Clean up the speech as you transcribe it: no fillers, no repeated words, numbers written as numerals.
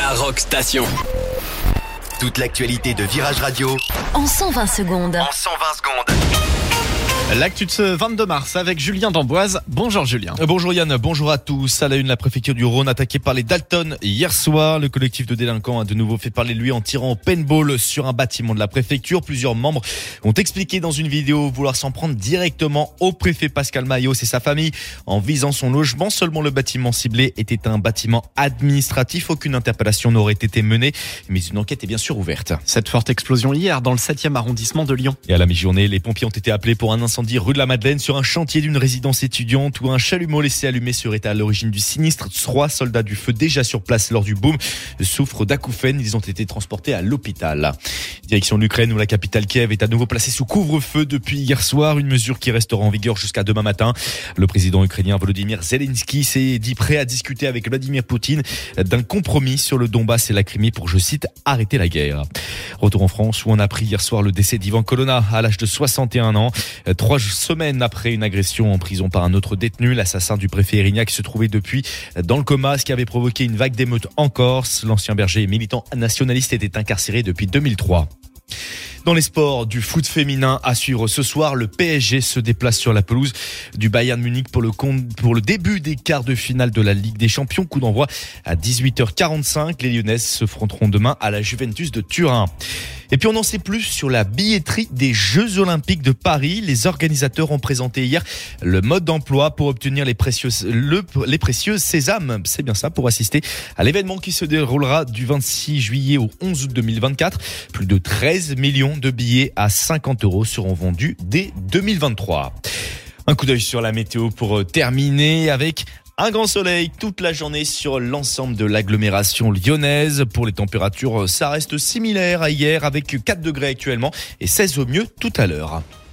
la Rock Station. Toute l'actualité de Virage Radio en 120 secondes. L'actu de ce 22 mars avec Julien d'Amboise. Bonjour Julien. Bonjour Yann, bonjour à tous. À la une, la préfecture du Rhône attaquée par les Dalton hier soir. Le collectif de délinquants a de nouveau fait parler de lui en tirant au paintball sur un bâtiment de la préfecture. Plusieurs membres ont expliqué dans une vidéo vouloir s'en prendre directement au préfet Pascal Maillot et sa famille en visant son logement. Seulement le bâtiment ciblé était un bâtiment administratif. Aucune interpellation n'aurait été menée, mais une enquête est bien sûr ouverte. Cette forte explosion hier dans le 7e arrondissement de Lyon. Et à la mi-journée, les pompiers ont été appelés pour un incendie rue de la Madeleine sur un chantier d'une résidence étudiante où un chalumeau laissé allumé serait à l'origine du sinistre. 3 soldats du feu déjà sur place lors du boom souffrent d'acouphènes. Ils ont été transportés à l'hôpital. Direction l'Ukraine où la capitale Kiev est à nouveau placée sous couvre-feu depuis hier soir. Une mesure qui restera en vigueur jusqu'à demain matin. Le président ukrainien Volodymyr Zelensky s'est dit prêt à discuter avec Vladimir Poutine d'un compromis sur le Donbass et la Crimée pour, je cite, arrêter la guerre. Retour en France où on a appris hier soir le décès d'Ivan Colonna à l'âge de 61 ans. 3 semaines après une agression en prison par un autre détenu, l'assassin du préfet Erignac se trouvait depuis dans le coma, ce qui avait provoqué une vague d'émeutes en Corse. L'ancien berger et militant nationaliste était incarcéré depuis 2003. Dans les sports, du foot féminin à suivre ce soir, le PSG se déplace sur la pelouse du Bayern Munich pour le début des quarts de finale de la Ligue des Champions. Coup d'envoi à 18h45. Les Lyonnaises se fronteront demain à la Juventus de Turin. Et puis on en sait plus sur la billetterie des Jeux Olympiques de Paris. Les organisateurs ont présenté hier le mode d'emploi pour obtenir les précieux sésames. C'est bien ça, pour assister à l'événement qui se déroulera du 26 juillet au 11 août 2024. Plus de 13 millions de billets à 50 € seront vendus dès 2023. Un coup d'œil sur la météo pour terminer avec un grand soleil toute la journée sur l'ensemble de l'agglomération lyonnaise. Pour les températures, ça reste similaire à hier avec 4 degrés actuellement et 16 au mieux tout à l'heure.